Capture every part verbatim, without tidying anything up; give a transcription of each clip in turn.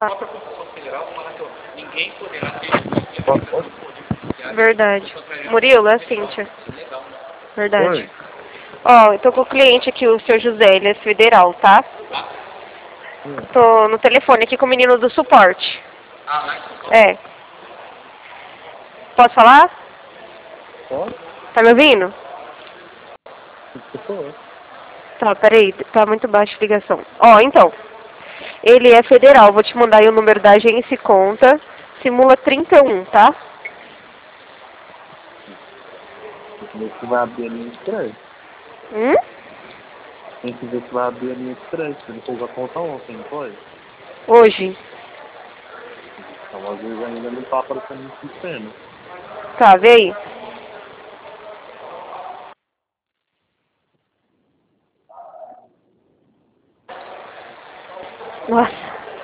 própria Constituição Federal fala que ó, ninguém poderá ter aplicação do poder judiciário. Verdade. Murilo, é a Cíntia. Legal. Verdade. Oi. Ó, eu tô com o cliente aqui, o seu José, ele é federal, tá? Hum. Tô no telefone aqui com o menino do suporte. Ah, lá em São Paulo? É. Posso falar? Ó, Tá me ouvindo? escutou? Tá, peraí, tá muito baixa a ligação. Ó, então, ele é federal, vou te mandar aí o número da agência e conta. Simula trinta e um, tá? Tem que ver se vai abrir a linha de crédito. Hum? Tem que ver se vai abrir a linha de crédito. Ele fez a conta ontem, não foi? Hoje. Então, às vezes, ainda não tá aparecendo no sistema. Tá, vê aí. Nossa.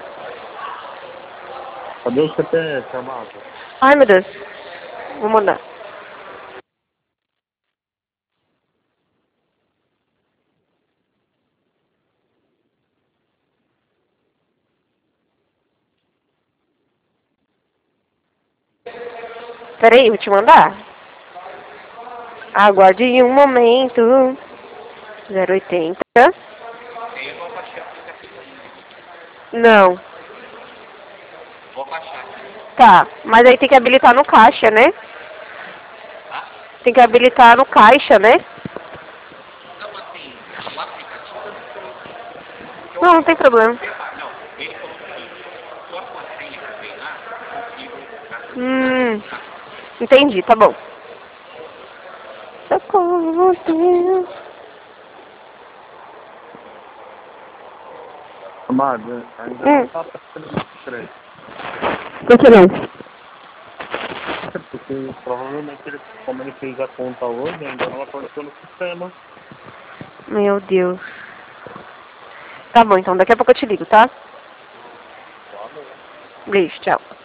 Cadê o C P F, amado? Ai, meu Deus. Vou mandar. Peraí, vou te mandar. Aguarde um momento. zero oitenta. Aí eu vou baixar o aplicativo ainda. Não. Vou baixar. Tá, mas aí tem que habilitar no caixa, né? Tá? Tem que habilitar no caixa, né? Não, assim, o aplicativo eu não sei. Porque Não, eu, não tem problema. não, ele falou o seguinte, só com a senha que vem lá, eu consigo Hum, habilitar. entendi, tá bom. Socorro, Deus. Amado, ainda Hum. não tá aparecendo no crédito. Por que não? Porque provavelmente, ele, como ele fez a conta hoje, ainda não apareceu no sistema. Meu Deus. Tá bom, então daqui a pouco eu te ligo, tá? Tá bom. Beijo, tchau.